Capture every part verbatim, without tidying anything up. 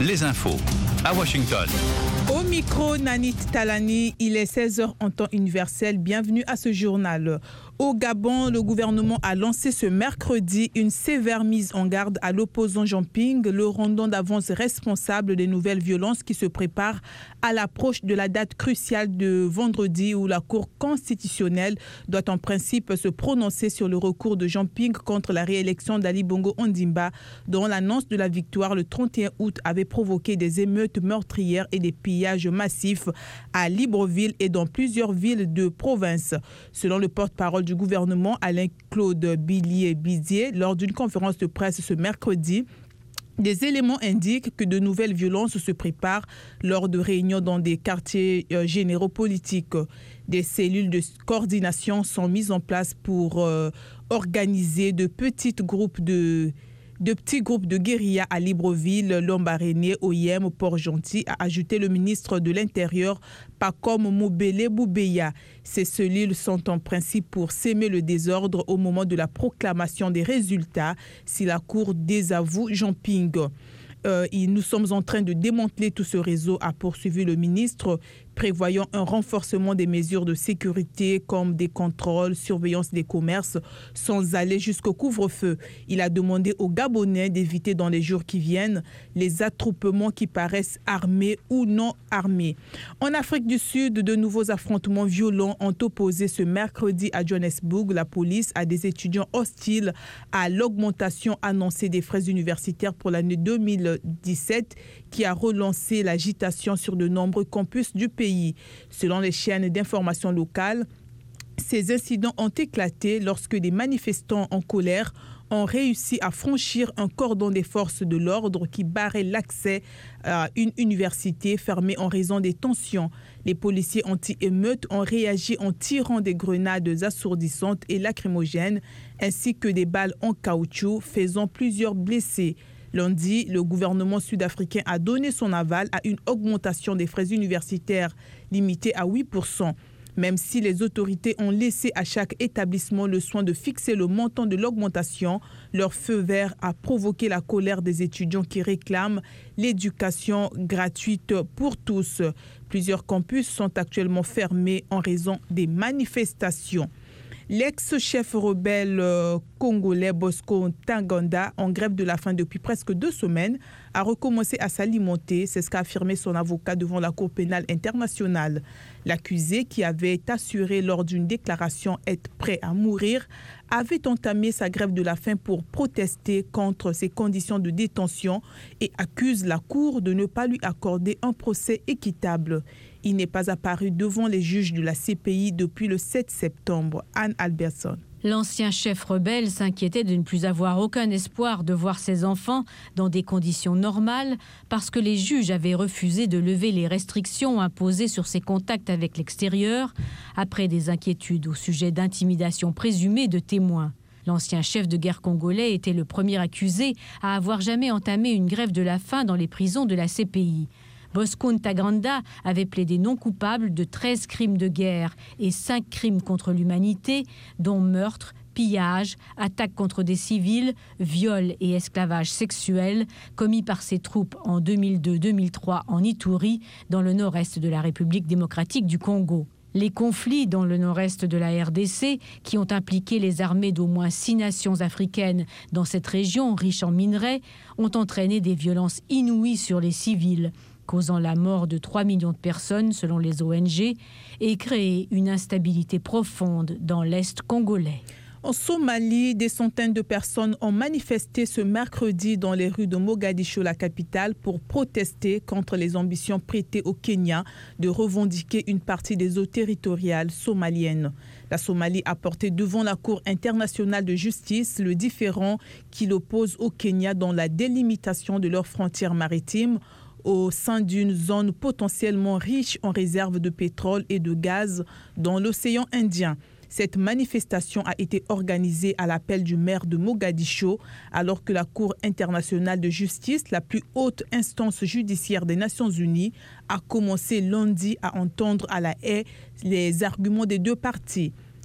les infos à Washington. Au micro, Nanit Talani, il est seize heures en temps universel. Bienvenue à ce journal. Au Gabon, le gouvernement a lancé ce mercredi une sévère mise en garde à l'opposant Jean Ping, le rendant d'avance responsable des nouvelles violences qui se préparent à l'approche de la date cruciale de vendredi où la Cour constitutionnelle doit en principe se prononcer sur le recours de Jean Ping contre la réélection d'Ali Bongo Ondimba, dont l'annonce de la victoire le trente et un août avait provoqué des émeutes meurtrières et des pillages massifs à Libreville et dans plusieurs villes de province. Selon le porte-parole du gouvernement, Alain-Claude Billier-Bizier, lors d'une conférence de presse ce mercredi, des éléments indiquent que de nouvelles violences se préparent lors de réunions dans des quartiers euh, généraux politiques. Des cellules de coordination sont mises en place pour euh, organiser de petits groupes de De petits groupes de guérilla à Libreville, Lambaréné, Oyem, Port-Gentil, a ajouté le ministre de l'Intérieur, Pacom Moubele Boubeya. Ces cellules sont en principe pour s'aimer le désordre au moment de la proclamation des résultats si la Cour désavoue Jean Ping. Euh, nous sommes en train de démanteler tout ce réseau, a poursuivi le ministre, prévoyant un renforcement des mesures de sécurité comme des contrôles, surveillance des commerces, sans aller jusqu'au couvre-feu. Il a demandé aux Gabonais d'éviter dans les jours qui viennent les attroupements qui paraissent armés ou non armés. En Afrique du Sud, de nouveaux affrontements violents ont opposé ce mercredi à Johannesburg la police à des étudiants hostiles à l'augmentation annoncée des frais universitaires pour l'année deux mille dix-sept qui a relancé l'agitation sur de nombreux campus du pays. Selon les chaînes d'information locales, ces incidents ont éclaté lorsque des manifestants en colère ont réussi à franchir un cordon des forces de l'ordre qui barrait l'accès à une université fermée en raison des tensions. Les policiers anti-émeutes ont réagi en tirant des grenades assourdissantes et lacrymogènes ainsi que des balles en caoutchouc, faisant plusieurs blessés. Lundi, le gouvernement sud-africain a donné son aval à une augmentation des frais universitaires limitée à huit pour cent. Même si les autorités ont laissé à chaque établissement le soin de fixer le montant de l'augmentation, leur feu vert a provoqué la colère des étudiants qui réclament l'éducation gratuite pour tous. Plusieurs campus sont actuellement fermés en raison des manifestations. L'ex-chef rebelle euh, congolais Bosco Ntaganda, en grève de la faim depuis presque deux semaines, a recommencé à s'alimenter. C'est ce qu'a affirmé son avocat devant la Cour pénale internationale. L'accusé, qui avait assuré lors d'une déclaration être prêt à mourir, avait entamé sa grève de la faim pour protester contre ses conditions de détention et accuse la Cour de ne pas lui accorder un procès équitable. Il n'est pas apparu devant les juges de la C P I depuis le sept septembre. Anne Albertson. L'ancien chef rebelle s'inquiétait de ne plus avoir aucun espoir de voir ses enfants dans des conditions normales parce que les juges avaient refusé de lever les restrictions imposées sur ses contacts avec l'extérieur après des inquiétudes au sujet d'intimidation présumée de témoins. L'ancien chef de guerre congolais était le premier accusé à avoir jamais entamé une grève de la faim dans les prisons de la C P I. Bosco Ntaganda avait plaidé non coupable de treize crimes de guerre et cinq crimes contre l'humanité, dont meurtre, pillage, attaque contre des civils, viol et esclavage sexuel, commis par ses troupes en deux mille deux deux mille trois en Ituri, dans le nord-est de la République démocratique du Congo. Les conflits dans le nord-est de la R D C, qui ont impliqué les armées d'au moins six nations africaines dans cette région riche en minerais, ont entraîné des violences inouïes sur les civils, causant la mort de trois millions de personnes selon les O N G et créé une instabilité profonde dans l'Est congolais. En Somalie, des centaines de personnes ont manifesté ce mercredi dans les rues de Mogadiscio, la capitale, pour protester contre les ambitions prêtées au Kenya de revendiquer une partie des eaux territoriales somaliennes. La Somalie a porté devant la Cour internationale de justice le différend qui l'oppose au Kenya dans la délimitation de leurs frontières maritimes au sein d'une zone potentiellement riche en réserves de pétrole et de gaz dans l'océan Indien. Cette manifestation a été organisée à l'appel du maire de Mogadiscio, alors que la Cour internationale de justice, la plus haute instance judiciaire des Nations Unies, a commencé lundi à entendre à la haie les arguments des deux parties.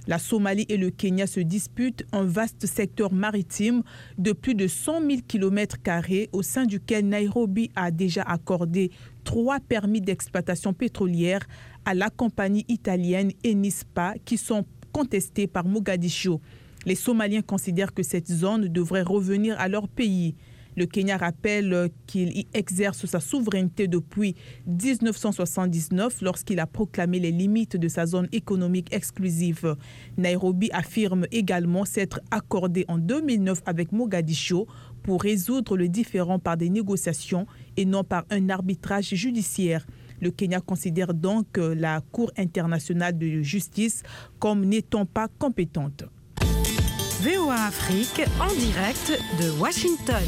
La Somalie et le Kenya se disputent un vaste secteur maritime de plus de cent mille kilomètres carrés au sein duquel Nairobi a déjà accordé trois permis d'exploitation pétrolière à la compagnie italienne Enispa qui sont contestés par Mogadiscio. Les Somaliens considèrent que cette zone devrait revenir à leur pays. Le Kenya rappelle qu'il y exerce sa souveraineté depuis mille neuf cent soixante-dix-neuf lorsqu'il a proclamé les limites de sa zone économique exclusive. Nairobi affirme également s'être accordé en deux mille neuf avec Mogadiscio pour résoudre le différend par des négociations et non par un arbitrage judiciaire. Le Kenya considère donc la Cour internationale de justice comme n'étant pas compétente. V O A Afrique en direct de Washington.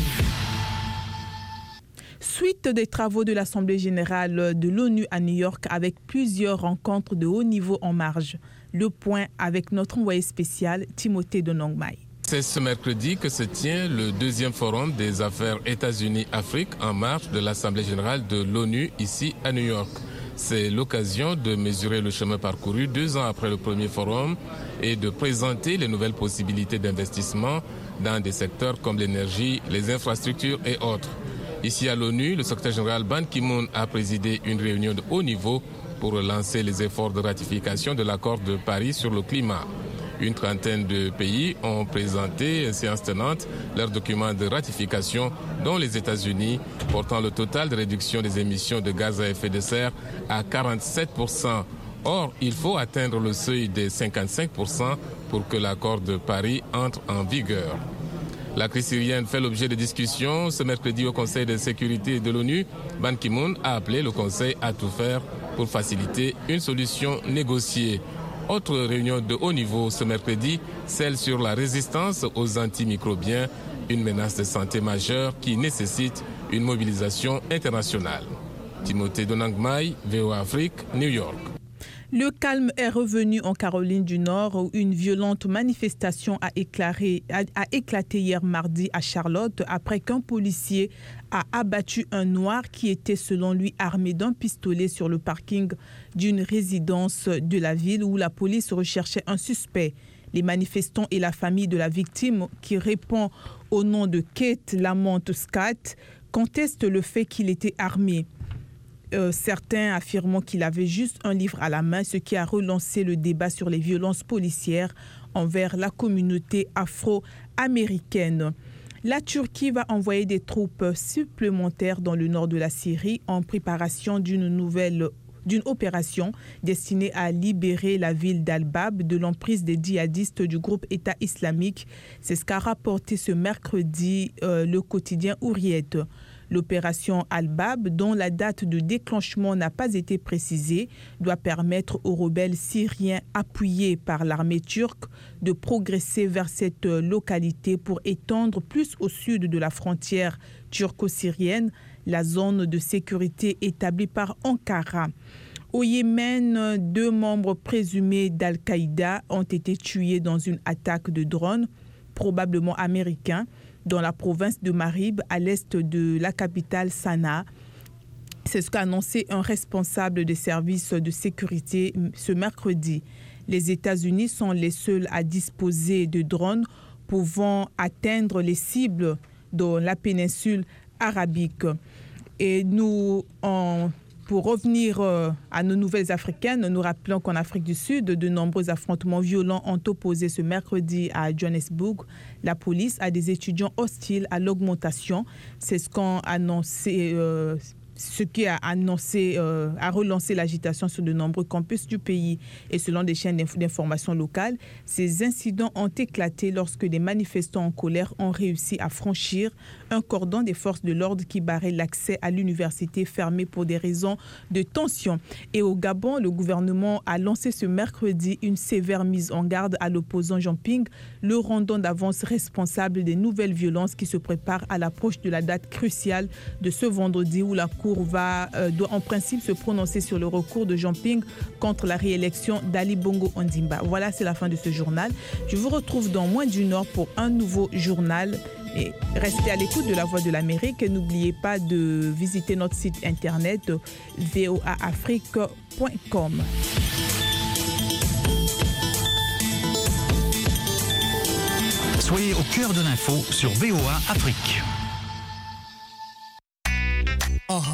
Suite des travaux de l'Assemblée générale de l'ONU à New York avec plusieurs rencontres de haut niveau en marge. Le point avec notre envoyé spécial Timothée Donongmai. C'est ce mercredi que se tient le deuxième forum des affaires États-Unis-Afrique en marge de l'Assemblée générale de l'ONU ici à New York. C'est l'occasion de mesurer le chemin parcouru deux ans après le premier forum et de présenter les nouvelles possibilités d'investissement dans des secteurs comme l'énergie, les infrastructures et autres. Ici à l'ONU, le secrétaire général Ban Ki-moon a présidé une réunion de haut niveau pour relancer les efforts de ratification de l'accord de Paris sur le climat. Une trentaine de pays ont présenté, séance tenante, leurs documents de ratification, dont les États-Unis, portant le total de réduction des émissions de gaz à effet de serre à quarante-sept pour cent. Or, il faut atteindre le seuil des cinquante-cinq pour cent pour que l'accord de Paris entre en vigueur. La crise syrienne fait l'objet de discussions. Ce mercredi au Conseil de sécurité de l'ONU, Ban Ki-moon a appelé le Conseil à tout faire pour faciliter une solution négociée. Autre réunion de haut niveau ce mercredi, celle sur la résistance aux antimicrobiens, une menace de santé majeure qui nécessite une mobilisation internationale. Timothée Donangmai, V O A Afrique, New York. Le calme est revenu en Caroline du Nord où une violente manifestation a, éclairé, a, a éclaté hier mardi à Charlotte après qu'un policier a abattu un noir qui était selon lui armé d'un pistolet sur le parking d'une résidence de la ville où la police recherchait un suspect. Les manifestants et la famille de la victime, qui répond au nom de Kate Lamont Scott, contestent le fait qu'il était armé. Euh, certains affirmant qu'il avait juste un livre à la main, ce qui a relancé le débat sur les violences policières envers la communauté afro-américaine. La Turquie va envoyer des troupes supplémentaires dans le nord de la Syrie en préparation d'une nouvelle d'une opération destinée à libérer la ville d'Al-Bab de l'emprise des djihadistes du groupe État islamique. C'est ce qu'a rapporté ce mercredi euh, le quotidien Hurriyet. L'opération Al-Bab, dont la date de déclenchement n'a pas été précisée, doit permettre aux rebelles syriens appuyés par l'armée turque de progresser vers cette localité pour étendre plus au sud de la frontière turco-syrienne la zone de sécurité établie par Ankara. Au Yémen, deux membres présumés d'Al-Qaïda ont été tués dans une attaque de drone, probablement américain, dans la province de Marib, à l'est de la capitale Sanaa. C'est ce qu'a annoncé un responsable des services de sécurité ce mercredi. Les États-Unis sont les seuls à disposer de drones pouvant atteindre les cibles dans la péninsule arabique. Et nous, en Pour revenir à nos nouvelles africaines, nous rappelons qu'en Afrique du Sud, de nombreux affrontements violents ont opposé ce mercredi à Johannesburg la police à des étudiants hostiles à l'augmentation. C'est ce qu'ont annoncé, euh, ce qui a annoncé, euh, a relancé l'agitation sur de nombreux campus du pays. Et selon des chaînes d'information locales, ces incidents ont éclaté lorsque des manifestants en colère ont réussi à franchir un cordon des forces de l'ordre qui barrait l'accès à l'université fermée pour des raisons de tension. Et au Gabon, le gouvernement a lancé ce mercredi une sévère mise en garde à l'opposant Jean Ping, le rendant d'avance responsable des nouvelles violences qui se préparent à l'approche de la date cruciale de ce vendredi où la Cour va, euh, doit en principe se prononcer sur le recours de Jean Ping contre la réélection d'Ali Bongo Ondimba. Voilà, c'est la fin de ce journal. Je vous retrouve dans moins d'une heure pour un nouveau journal. Et restez à l'écoute de la Voix de l'Amérique et n'oubliez pas de visiter notre site internet v o a afrique point com. Soyez au cœur de l'info sur V O A Afrique.